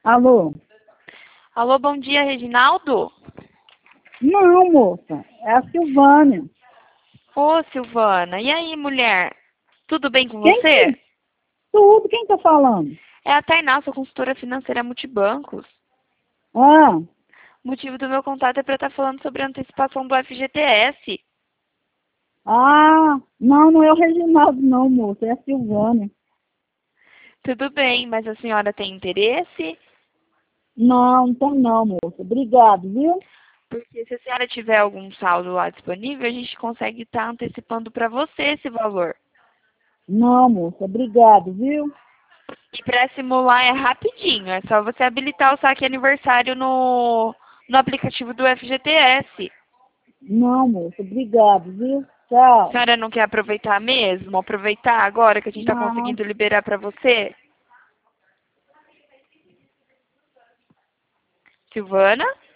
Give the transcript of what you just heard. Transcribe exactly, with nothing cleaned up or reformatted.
Alô? Alô, bom dia, Reginaldo? Não, moça, é a Silvânia. Ô, Silvana, e aí, mulher? Tudo bem com Quem você? que... Tudo, quem tá falando? É a Tainá, sou consultora financeira multibancos. Ah, O motivo do meu contato é para estar falando sobre a antecipação do F G T S. ah, não, não é o Reginaldo não, moça, é a Silvânia. Tudo bem, mas a senhora tem interesse? Não, não tem não, moça. Obrigado, viu? Porque se a senhora tiver algum saldo lá disponível, a gente consegue estar antecipando para você esse valor. Não, moça, obrigado, viu? E para simular é rapidinho, é só você habilitar o saque aniversário no, no aplicativo do F G T S. Não, moça, obrigado, viu? A Tchau. senhora não quer aproveitar mesmo? Aproveitar agora que a gente está Não, conseguindo liberar para você? Silvana?